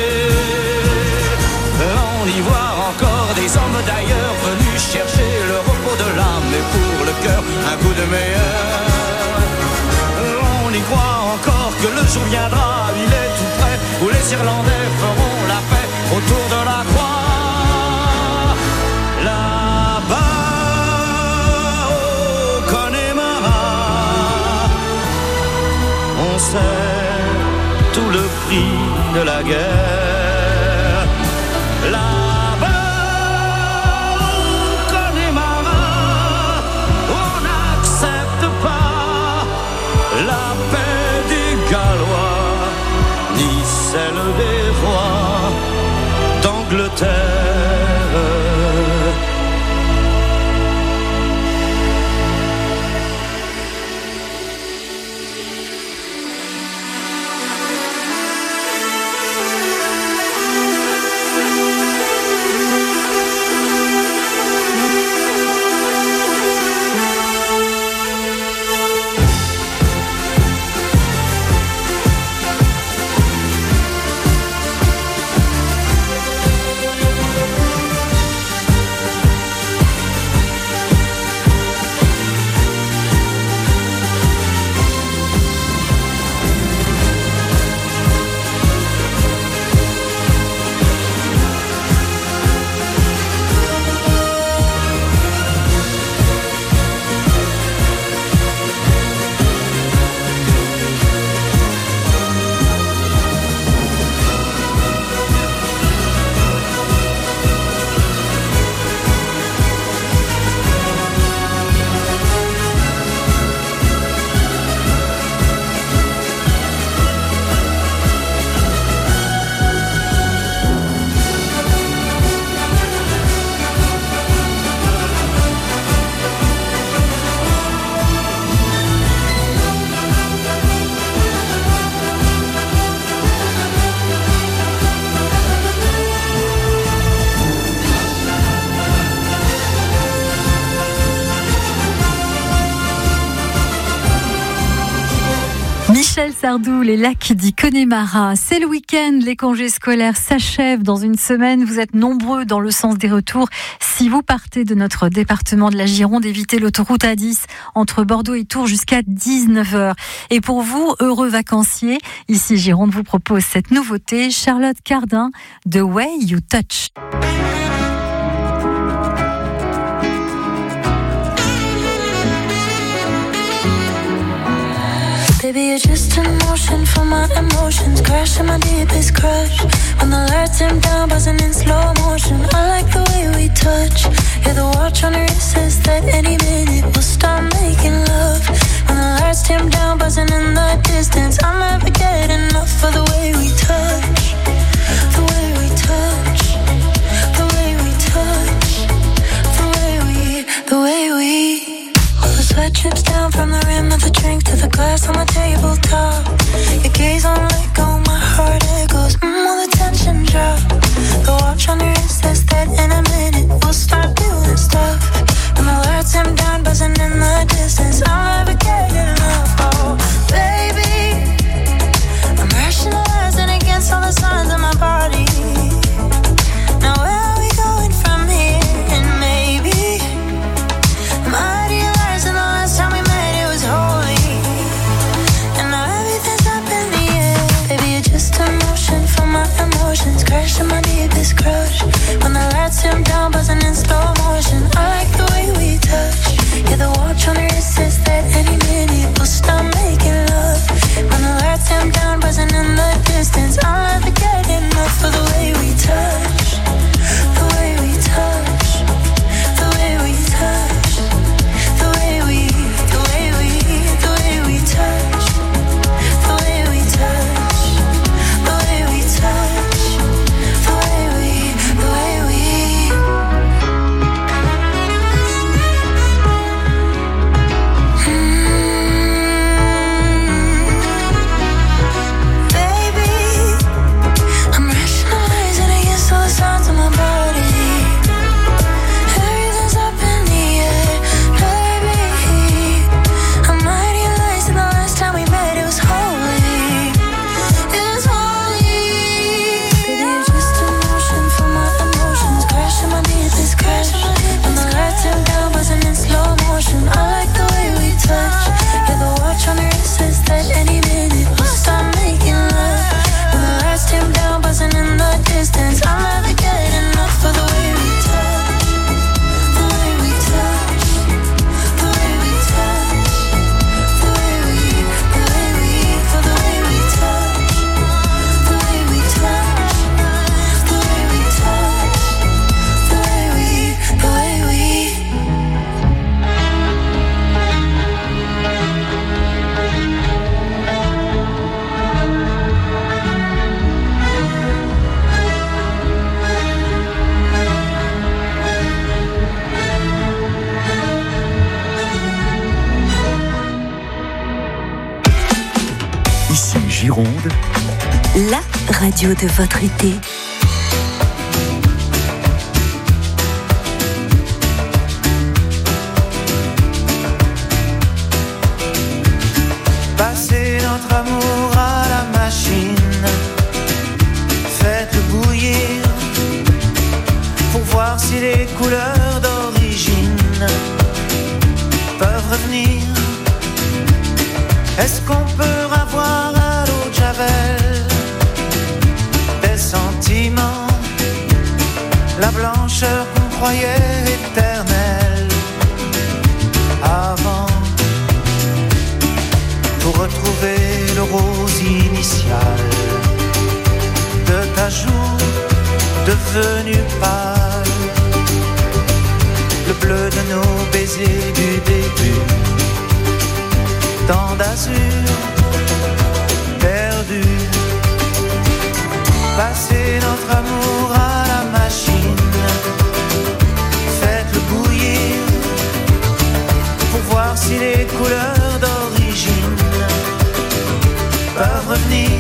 On y voit encore des hommes d'ailleurs venus chercher le repos de l'âme et pour le cœur un coup de meilleur. On y croit encore que le jour viendra, il est tout près, où les Irlandais feront la paix autour de la croix. Là-bas, au Connemara, on sait tout le prix de la guerre. Là-bas, au Connemara, on n'accepte pas la paix Michel Sardou, les lacs du Connemara. C'est le week-end, les congés scolaires s'achèvent dans une semaine. Vous êtes nombreux dans le sens des retours. Si vous partez de notre département de la Gironde, évitez l'autoroute A10 entre Bordeaux et Tours jusqu'à 19h. Et pour vous, heureux vacanciers, ici Gironde vous propose cette nouveauté, Charlotte Cardin, The Way You Touch. Baby, you're just in motion for my emotions, crashing my deepest crush. When the lights dim down, buzzing in slow motion. I like the way we touch. Yeah, the watch on your wrist says that any minute we'll start making love. When the lights dim down, buzzing in the distance, I'll never get enough of the way we touch. The way we touch. The way we touch. The way we. The sweat drips down from the rim of the drink to the glass on the tabletop. Your gaze on let go, my heart echoes, will the tension drop? The watch on your wrist says that in a minute we'll start doing stuff. And the lights dim down, buzzing in the distance, I'll never get enough. Oh, baby, I'm rationalizing against all the signs of my body. Now where are we going from here? And maybe I'm idealizing the last time we met, it was holy. And now everything's up in the air. Baby, you're just emotion for my emotions, crashing my deepest crush. When the lights dim down, buzzing in slow motion, I like the way we touch. Yeah, the watch on your wrist says that any minute we'll start making love. When the lights dim down, buzzing in the distance, I'll never get enough of the way we touch. The way we touch. The way we touch. The way we touch. The way we touch. The way we touch. The way we. Baby, I'm rationalizing against all the signs of my body. Everything's up in the air. Baby, I'm idealizing the last time we met, it was holy. It was holy. Baby, you're just emotion for my emotions, crashing my deepest crush. When the lights dim down, buzzing in slow motion, I like the way we touch. Yeah, the watch on your wrist says that any minute we'll start making love. When the lights dim down, buzzing in the distance, I'll never get enough of the way we touch. The way we touch. The way we touch. The way we for the way we touch. The way we touch. The way we touch. The way we. Ici Gironde, La radio de votre été. Passez notre amour à la machine, faites-le bouillir pour voir si les couleurs d'origine peuvent revenir. Est-ce qu'on peut avoir à l'eau de Javel des sentiments, la blancheur qu'on croyait éternelle avant, pour retrouver le rose initial de ta joue devenue pâle, le bleu de nos baisers du début, tant d'azur perdu. Passez notre amour à la machine, faites-le bouillir pour voir si les couleurs d'origine peuvent revenir.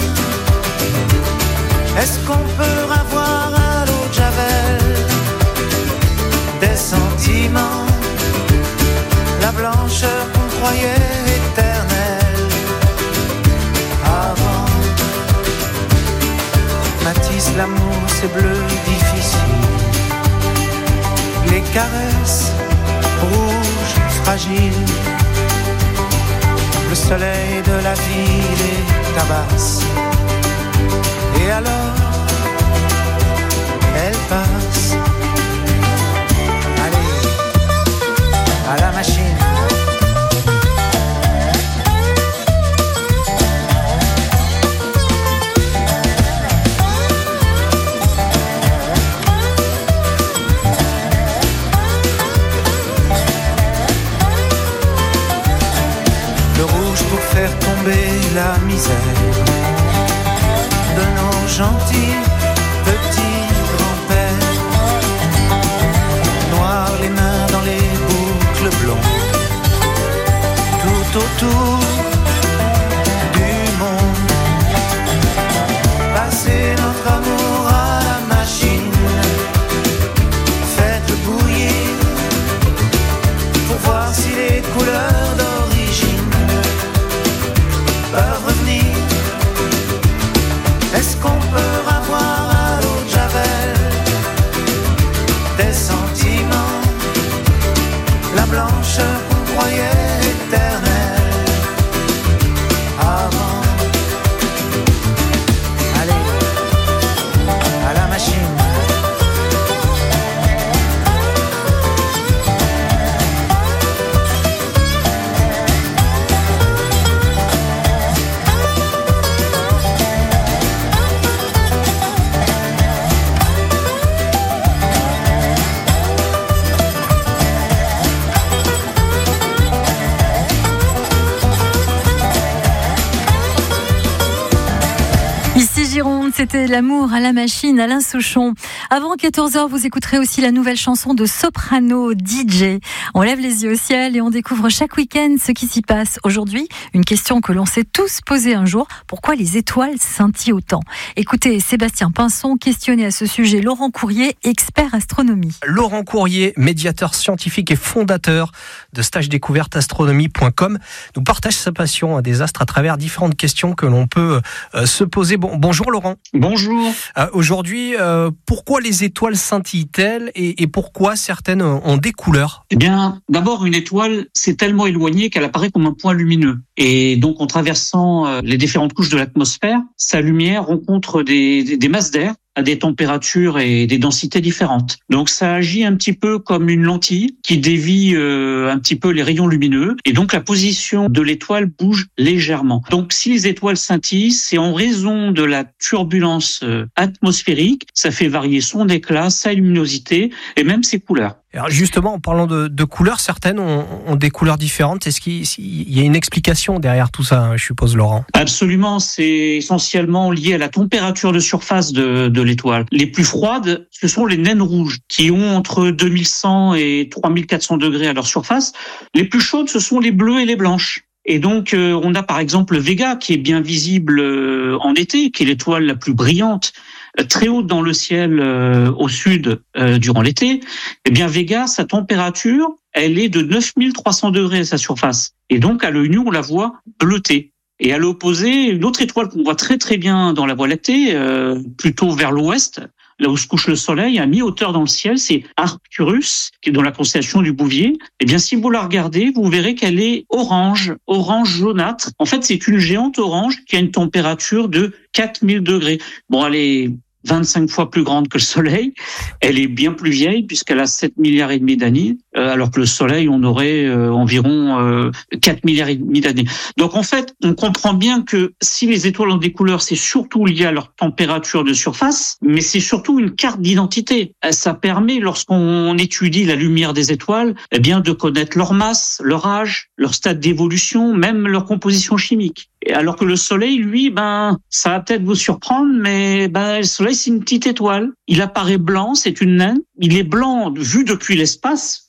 Est-ce qu'on peut avoir à l'eau de Javel des sentiments, la blancheur qu'on croyait éternelle ces bleus difficiles, les caresses rouges fragiles, le soleil de la ville les tabasse. Et alors, elle passe. Allez, à la machine. Le rouge pour faire tomber la misère de nos gentils petits grands-pères. Noir les mains dans les boucles blondes, tout autour du monde. Passer notre amour à la machine, faites bouillir pour voir si les couleurs d'origine peuvent revenir. Est-ce qu'on peut avoir à l'eau de Javel des sentiments, la blancheur qu'on croyait éternelle avant? Allez, à la machine. Gironde, c'était l'amour à la machine, Alain Souchon. Avant 14h, vous écouterez aussi la nouvelle chanson de Soprano DJ. On lève les yeux au ciel et on découvre chaque week-end ce qui s'y passe. Aujourd'hui, une question que l'on s'est tous posée un jour. Pourquoi les étoiles scintillent autant? Écoutez Sébastien Pinson, questionné à ce sujet Laurent Courrier, expert astronomie. Laurent Courrier, médiateur scientifique et fondateur de stagedécouverteastronomie.com, nous partage sa passion à des astres à travers différentes questions que l'on peut se poser. Bonjour Laurent. Bonjour. Aujourd'hui, pourquoi les étoiles scintillent-elles et pourquoi certaines ont des couleurs? Eh bien, d'abord, une étoile, c'est tellement éloigné qu'elle apparaît comme un point lumineux. Et donc, en traversant les différentes couches de l'atmosphère, sa lumière rencontre des masses d'air à des températures et des densités différentes. Donc ça agit un petit peu comme une lentille qui dévie un petit peu les rayons lumineux et donc la position de l'étoile bouge légèrement. Donc si les étoiles scintillent, c'est en raison de la turbulence atmosphérique, ça fait varier son éclat, sa luminosité et même ses couleurs. Alors justement, en parlant de couleurs, certaines ont des couleurs différentes. Est-ce qu'il y a une explication derrière tout ça, je suppose, Laurent? Absolument, c'est essentiellement lié à la température de surface de l'étoile. Les plus froides, ce sont les naines rouges, qui ont entre 2100 et 3400 degrés à leur surface. Les plus chaudes, ce sont les bleues et les blanches. Et donc, on a par exemple Vega, qui est bien visible en été, qui est l'étoile la plus brillante, très haute dans le ciel au sud durant l'été. Eh bien, Vega, sa température, elle est de 9300 degrés à sa surface. Et donc, à l'œil nu, on la voit bleutée. Et à l'opposé, une autre étoile qu'on voit très très bien dans la Voie lactée, plutôt vers l'ouest, là où se couche le soleil, à mi-hauteur dans le ciel, c'est Arcturus, qui est dans la constellation du Bouvier. Eh bien, si vous la regardez, vous verrez qu'elle est orange jaunâtre. En fait, c'est une géante orange qui a une température de 4000 degrés. Bon, elle est 25 fois plus grande que le Soleil. Elle est bien plus vieille puisqu'elle a 7 milliards et demi d'années, alors que le Soleil, on aurait environ 4 milliards et demi d'années. Donc en fait, on comprend bien que si les étoiles ont des couleurs, c'est surtout lié à leur température de surface, mais c'est surtout une carte d'identité. Ça permet, lorsqu'on étudie la lumière des étoiles, eh bien de connaître leur masse, leur âge, leur stade d'évolution, même leur composition chimique. Alors que le Soleil, lui, ça va peut-être vous surprendre, mais le Soleil, c'est une petite étoile. Il apparaît blanc, c'est une naine. Il est blanc vu depuis l'espace,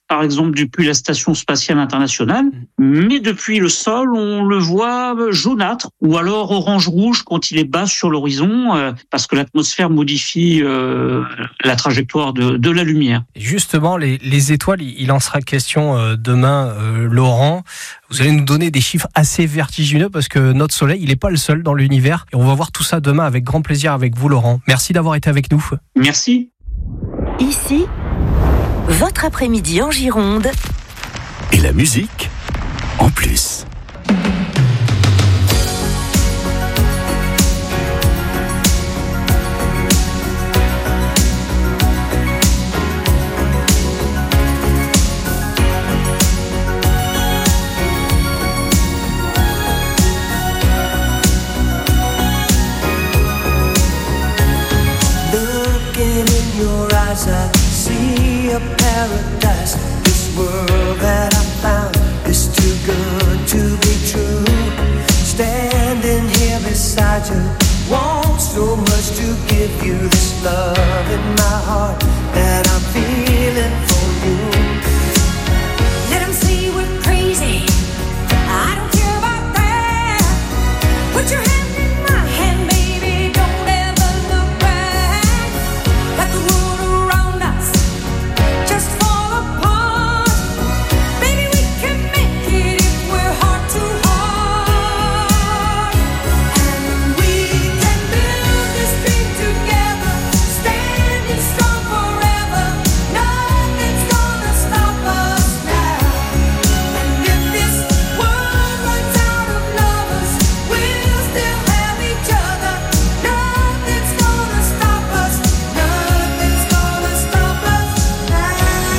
par exemple depuis la Station spatiale internationale, mais depuis le sol, on le voit jaunâtre ou alors orange-rouge quand il est bas sur l'horizon, parce que l'atmosphère modifie la trajectoire de la lumière. Et justement, les étoiles, il en sera question demain, Laurent. Vous allez nous donner des chiffres assez vertigineux parce que notre Soleil, il n'est pas le seul dans l'univers. Et on va voir tout ça demain avec grand plaisir avec vous, Laurent. Merci d'avoir été avec nous. Merci. Ici, votre après-midi en Gironde. Et la musique en plus. I see a paradise. This world that I found is too good to be true. Standing here beside you, want so much to give you this love in my heart that I'm feeling for you. Let them say we're crazy. I don't care about that. Put your hand in my hand, baby. Don't ever look back. Let the world around us just fall apart. Baby, we can make it if we're heart to heart. And we can build this dream together, standing strong forever. Nothing's gonna stop us now. And if this world runs out of lovers, we'll still have each other. Nothing's gonna stop us. Nothing's gonna stop us now.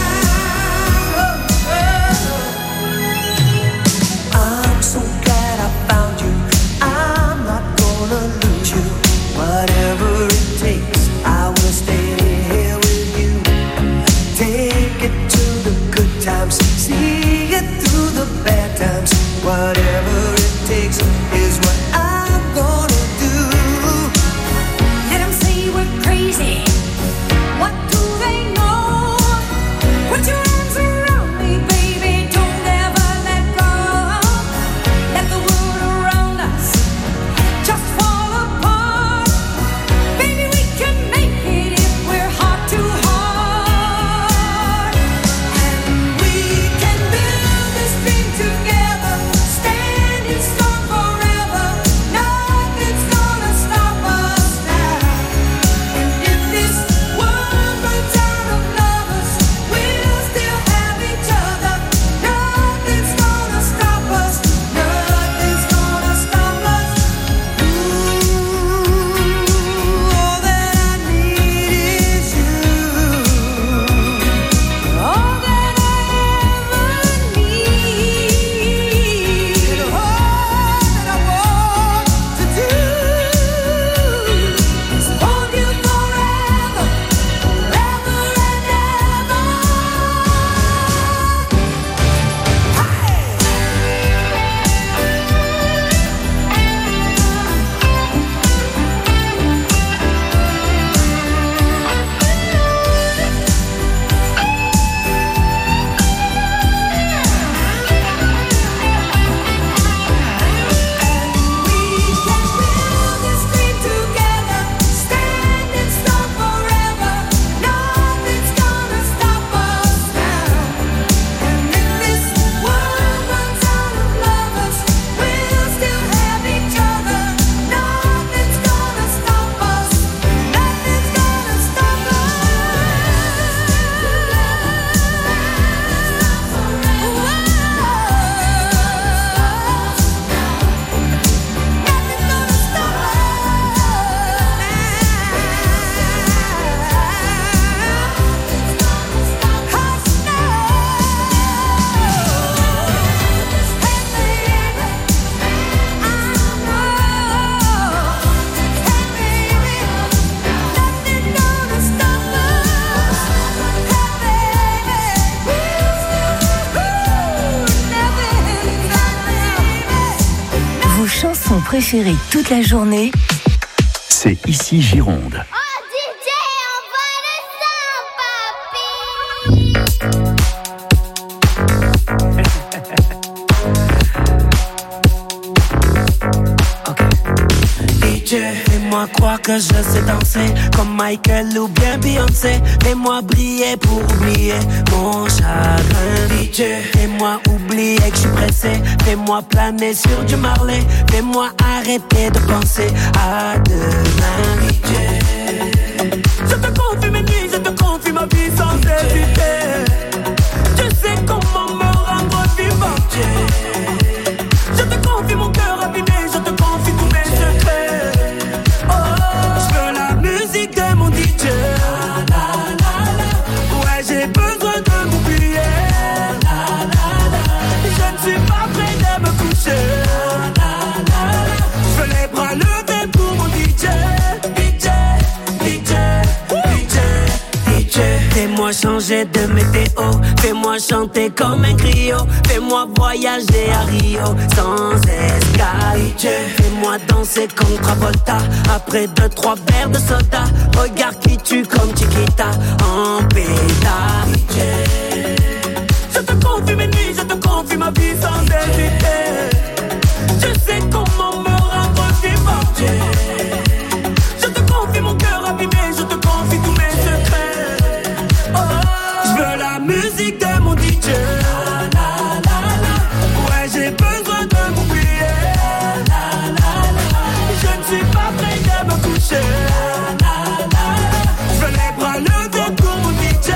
I'm so glad I found you. I'm not gonna lose you. Whatever it takes, I will stay here with you. Take it to the good times, see it through the bad times. Whatever it takes is what I'm gonna do. Let them say we're crazy. What do they know? Put your arms around me, baby. Don't ever let go. Let the world around us just fall apart. Baby, we can make it if we're heart to heart. And we can build this dream together, standing strong forever. Nothing's gonna stop us now. And if this world runs out of lovers, we'll still have each other. Nothing's gonna stop us. Nothing's gonna stop us. All that I need is you. All that I ever need. All that I want to do is hold you forever, forever and ever. This dream together, standing strong forever. Nothing's gonna stop us now. And if this world runs out of lovers, we'll still have each other. Nothing's gonna stop us. Nothing's gonna stop Vos chansons préférées toute la journée. C'est ici Gironde. DJ. Fais-moi croire que je sais danser comme Michael ou bien Beyoncé. Fais-moi briller pour oublier mon chagrin. DJ, fais-moi oublier que je suis pressé. Fais-moi planer sur du Marley. Fais-moi arrêter de penser à demain. DJ, je te confie mes nuits, je te confie ma vie sans hésiter. Je sais comment me rendre vivant. Je te confie mon cœur abîmé, je te confie tous mes secrets. Oh, je veux la musique de mon DJ. Ouais, j'ai besoin de m'oublier. Je ne suis pas prêt de me coucher. Je veux les bras levés pour mon DJ. Fais-moi changer de météo, fais-moi chanter comme un griot, fais-moi voyager à Rio sans escale. Fais-moi danser comme Travolta, après 2-3 verres de soda, regarde qui tue comme Chiquita en pétard. Je te confie mes nuits, je te confie ma vie sans hésiter. Je sais comment me rendre vivant. Je te confie mon cœur abîmé, je te confie tous mes secrets. Je veux la musique de mon DJ. Ouais, j'ai besoin de m'oublier. Je ne suis pas prêt de me coucher. Je veux les bras levés pour mon DJ.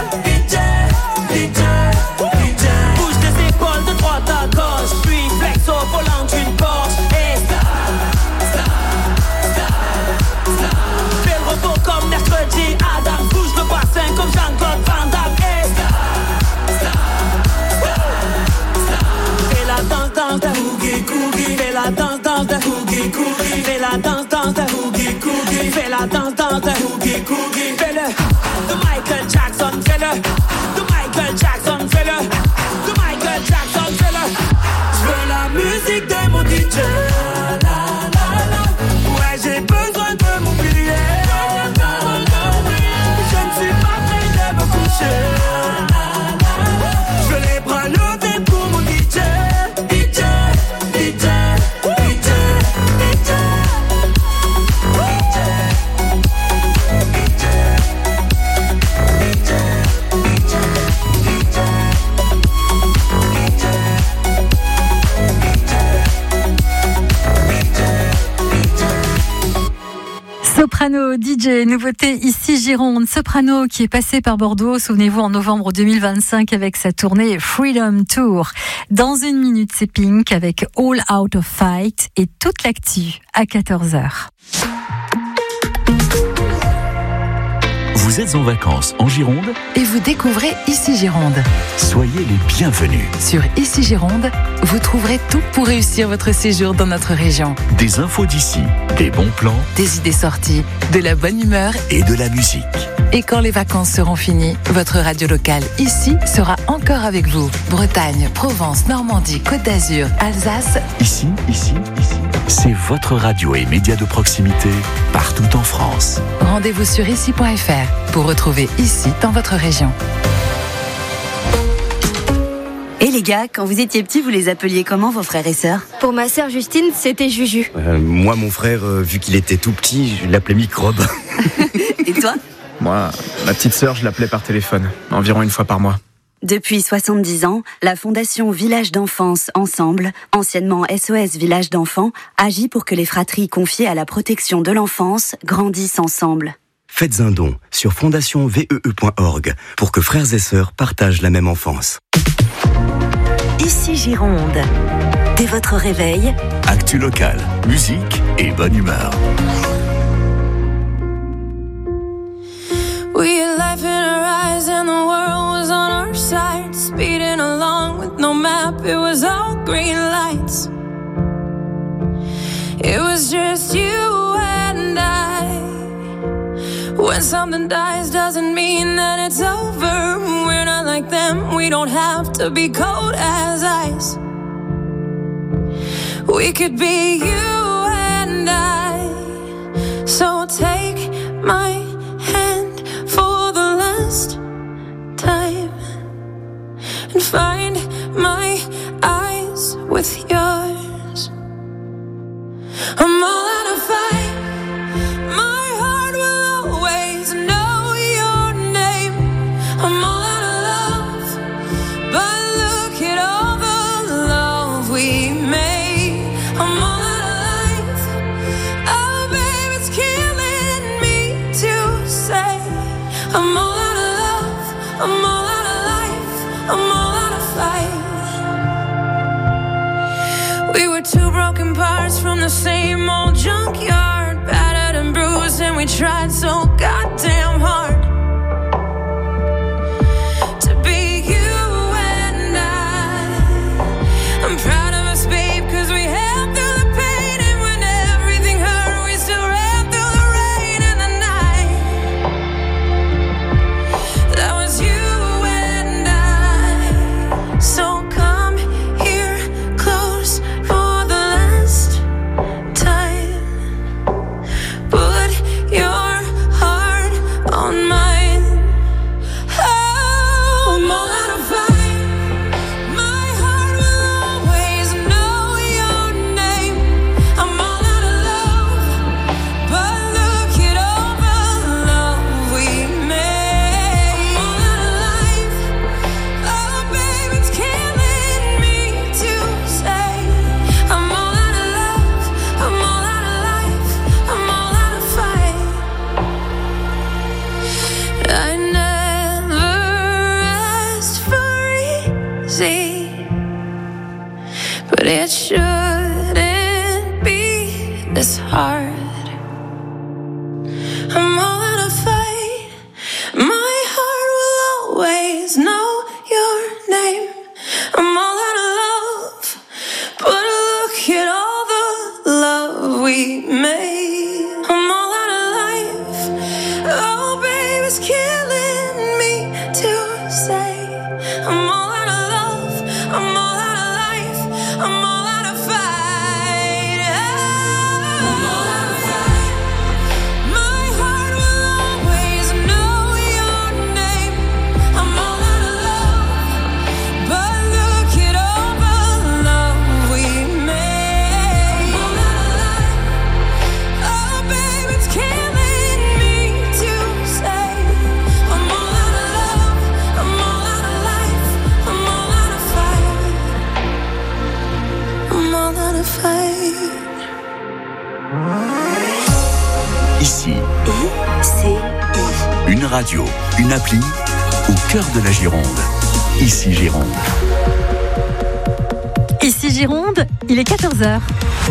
Bouge tes épaules de droite à gauche, puis flex au volant d'une Porsche. Et fais le repos comme mercredi. Adam bouge le bassin comme Jean-Claude Van Damme. Fais la danse dans ta cookie cookie. Fais la danse dans ta cookie cookie. Fais la danse dans ta cookie cookie. Fais la danse dans ta cookie cookie. Fais-le de Michael Jackson. Fais-le de Michael Jackson. Fais-le de Michael Jackson. Fais-le. Je veux la musique de mon DJ. Ouais, j'ai besoin de m'oublier. Je ne suis pas prêt de me coucher. Je veux les bras levés pour mon DJ. Soprano, DJ, nouveauté ici Gironde. Soprano qui est passé par Bordeaux, souvenez-vous, en novembre 2025 avec sa tournée Freedom Tour. Dans une minute, c'est Pink avec All Out of Fight et toute l'actu à 14h. Vous êtes en vacances en Gironde et vous découvrez Ici Gironde. Soyez les bienvenus. Sur Ici Gironde, vous trouverez tout pour réussir votre séjour dans notre région. Des infos d'ici, des bons plans, des idées sorties, de la bonne humeur et de la musique. Et quand les vacances seront finies, votre radio locale ici sera encore avec vous. Bretagne, Provence, Normandie, Côte d'Azur, Alsace. Ici, c'est votre radio et média de proximité partout en France. Rendez-vous sur ici.fr pour retrouver Ici dans votre région. Et les gars, quand vous étiez petits, vous les appeliez comment vos frères et sœurs? Pour ma sœur Justine, c'était Juju. Moi, mon frère, vu qu'il était tout petit, je l'appelais Microbe. Et toi? Moi, ma petite sœur, je l'appelais par téléphone, environ une fois par mois. Depuis 70 ans, la Fondation Village d'Enfance Ensemble, anciennement SOS Village d'Enfants, agit pour que les fratries confiées à la protection de l'enfance grandissent ensemble. Faites un don sur fondationvee.org pour que frères et sœurs partagent la même enfance. Ici Gironde. Dès votre réveil, actu locale, musique et bonne humeur. We had life in our eyes and the world was on our side. Speeding along with no map, it was all green lights. It was just you and I. When something dies doesn't mean that it's over. We're not like them, we don't have to be cold as ice. We could be you and I. So take my hand for the last time and find my eyes with yours. I'm all out of fight. from the same old junkyard, battered and bruised, and we tried so goddamn hard to be you and I'm proud of us, babe, 'cause we held through the pain, and when everything hurt, we still ran through the rain and the night. That was you and I. So come here close for the last time. Put your heart on mine. Oh, I'm all out of fight. My heart will always know your name. I'm all out of love, but look at all the love we made. I'm all out of life. Oh, babe, it's killing me to say. I'm all out of love, I'm all out of life, I'm all out of fight. I never asked for easy, but it shouldn't be this hard. I'm all out of fight. My heart will always know your name. I'm all out of love, but look at all the love we made. I'm all out of life. Oh, babe, it's killing me to say. I'm all out of love, I'm all out of life, I'm all out of fight. I'm all out of fight. My heart will always know your name. I'm all out of love, but look at all the love we made. I'm all out of life. Oh, babe, it's killing me to say. I'm all out of love, I'm all out of life, I'm all out of fight. I'm all out of fight. Ici, une radio, une appli au cœur de la Gironde. Ici Gironde. Ici Gironde, il est 14h.